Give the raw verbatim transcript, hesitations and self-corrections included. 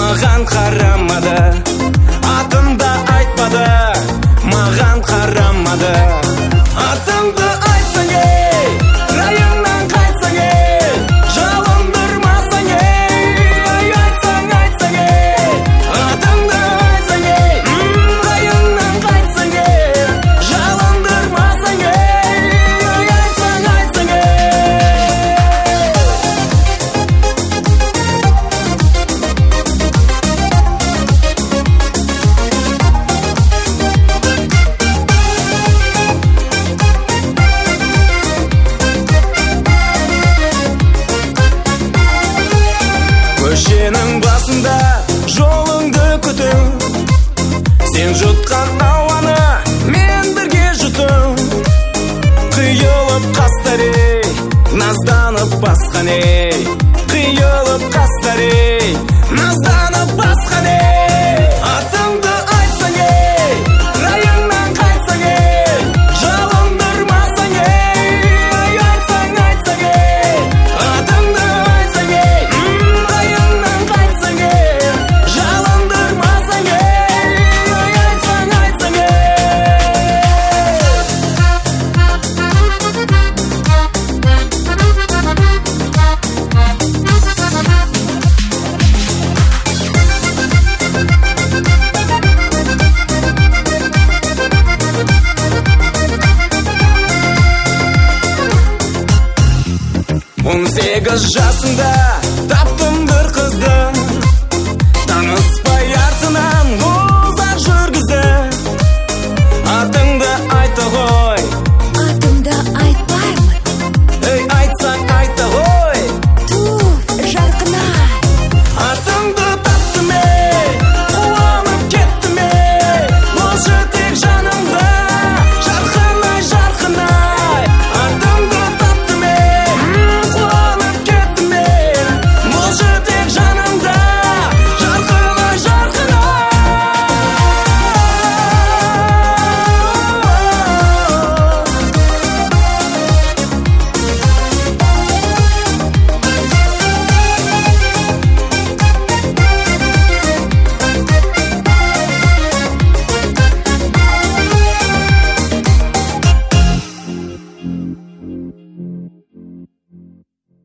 маған қарамады, атымды айтпады, маған қарамады. Атымды айтсаң ей, райыңнан қайтсаң ей, жалындырмасаң ей, айтсаң айтсаң ей. Атымды айтсаң ей, райыңнан қайтсаң ей, жалындырмасаң ей, айтсаң айтсаң ей. Көшенің басында жолыңды күтім, сен жұтқан ауаны мен бірге жұтым. Қиылып қастарей, назданып басқаней, қиылып қастарей, назданып басқаней. Атымды айтсаң ей, райыңнан қайтсаң ей, жалындырмасаң ей, айтсаң айтсаң ей. Атымды айтсаң ей, райыңнан қайтсаң ей, жалындырмасаң ей, айтсаң айтсаң ей. Он сегіз жасында